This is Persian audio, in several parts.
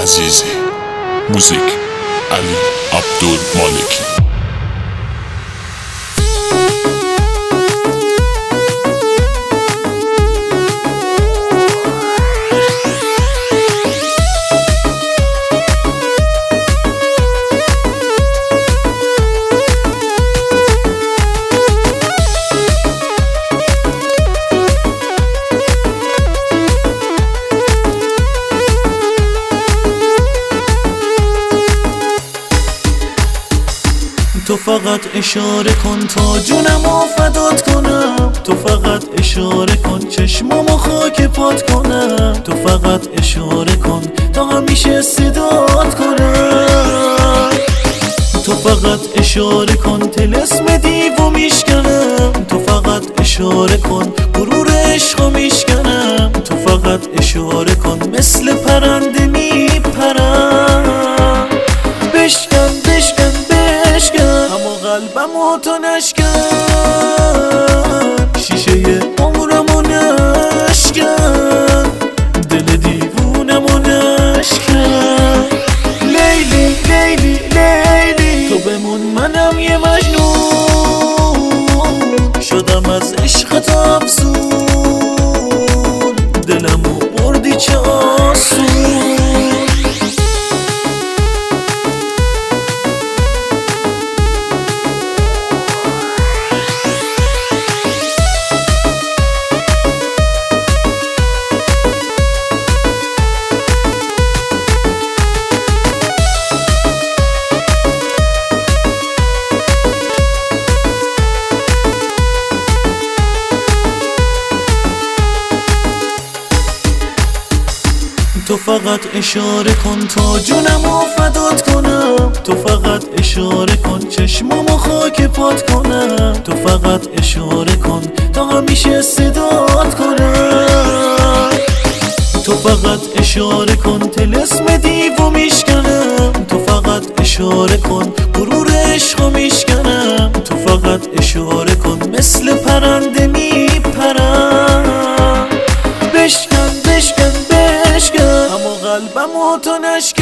عزیزی. موزیک علی عبدالمالکی. تو فقط اشاره کن تا جونمو فدات کنم، تو فقط اشاره کن چشمامو خاک پات کنم، تو فقط اشاره کن تا همیشه صدات کنم، تو فقط اشاره کن طلسم دیو میشکنم، تو فقط اشاره کن غرور عشقو میشکنم، تو فقط اشاره کن مثل پرنده میپرم. بشکن بشکن بشکن اما قلبمو تو نشکن، شیشه عمرمو نشکن، دل دیوونمو نشکن. لیلی لیلی لیلی تو بمون منم یه مجنون، شدم از عشقت افسون، دلمو بردی چه آسون. تو فقط اشاره کن تا جونمو فدات کنم، تو فقط اشاره کن چشمامو خاک پات کنم، تو فقط اشاره کن تا همیشه صدات کنم، تو فقط اشاره کن طلسم دیو میشکنم، تو فقط اشاره کن غرور عشقو میشکنم، تو فقط اشاره کن مثل پرنده میپرم. بشکن بشکن بشکن اما قلبمو تو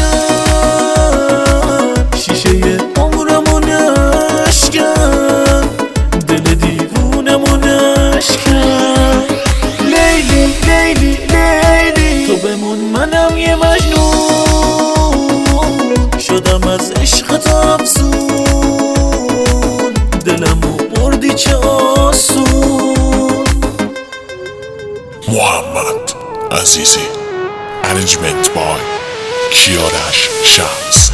نشکن، شیشه عمرمو نشکن، دل دیوونمو نشکن. لیلی لیلی لیلی تو بمون منم یه مجنون، شدم از عشقت افسون، دلمو بردی چه آسون. محمد عزیزی. Arrangement by Kiarash Shams.